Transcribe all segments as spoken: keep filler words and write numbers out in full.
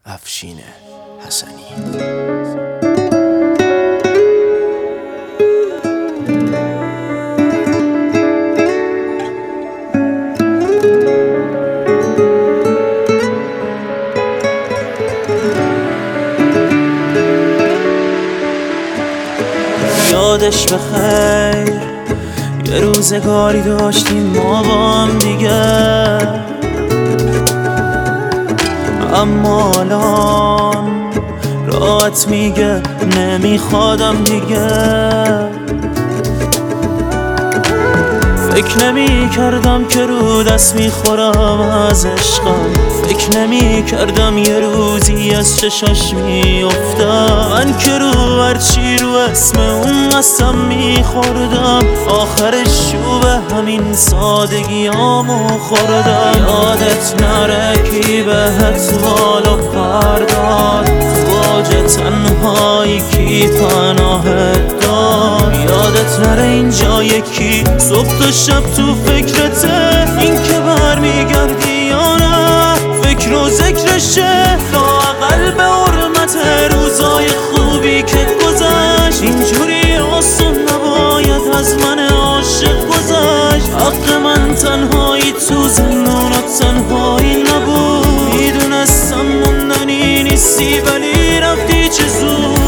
افشین حسنی. یادش بخیر یه روزگاری داشتیم ما با هم دیگه، اما الان راحت میگه نمیخوادم دیگه. فکر نمی کردم که رو دست میخورم از عشقم، فکر نمی کردم یه روزی از چشاش میافتم. من که رو هرچی رو اسم اون قسم میخوردم، آخرش رو به همین سادگیامو خوردم. یادت نره کی بهت بالا پر داد، واج تنهایی کی پناهت داد. یادت نره اینجا یکی صبح تا شب تو فکرته، این که برمیگردی یا نه فکر و ذکرشه. لااقل به حرمت روزای خوبی که گذشت، اینجوری آسون نباید از من عاشق گذشت. حق من تنهایی تو زندونات تنهایی نبود، میدونستم موندنی نیستی ولی رفتی چه زود.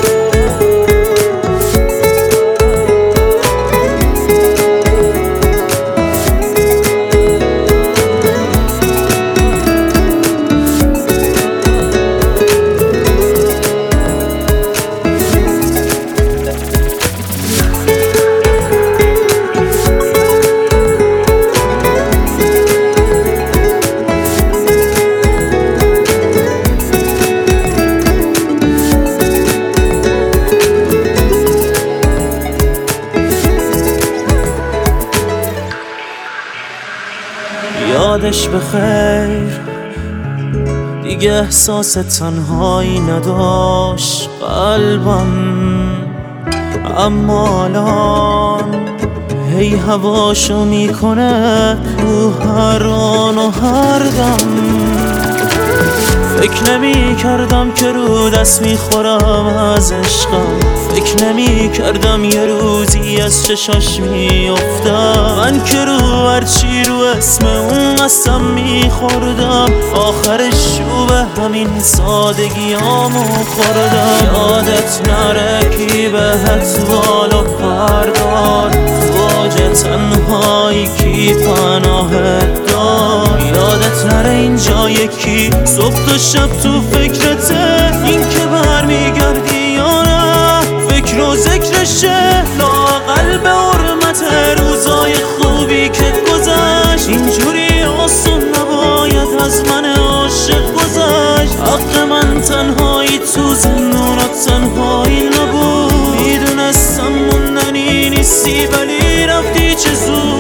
یادش بخیر دیگه احساس تنهایی نداشت قلبم، اما الان هی هواشو میکنه تو هر آن و هر دم. فکر نمی کردم که رو دست میخورم از عشقم، فکر نمی کردم یه روزی از چشاش میافتم. من که رو هرچی رو اسم اون قسم میخوردم، آخرش رو به همین سادگیامو خوردم. یادت نره کی بهت بالا پر داد، واج تنهایی کی پناهت داد. یادت نره اینجا یکی صبح تا شب تو فکرته، این که برمیگردی یا نه فکر و ذکرشه. لااقل به حرمت روزای خوبی که گذشت، اینجوری آسون نباید از من عاشق گذشت. حق من تنهایی تو زندونات تنهایی نبود، میدونستم موندنی نیستی ولی رفتی چه زود.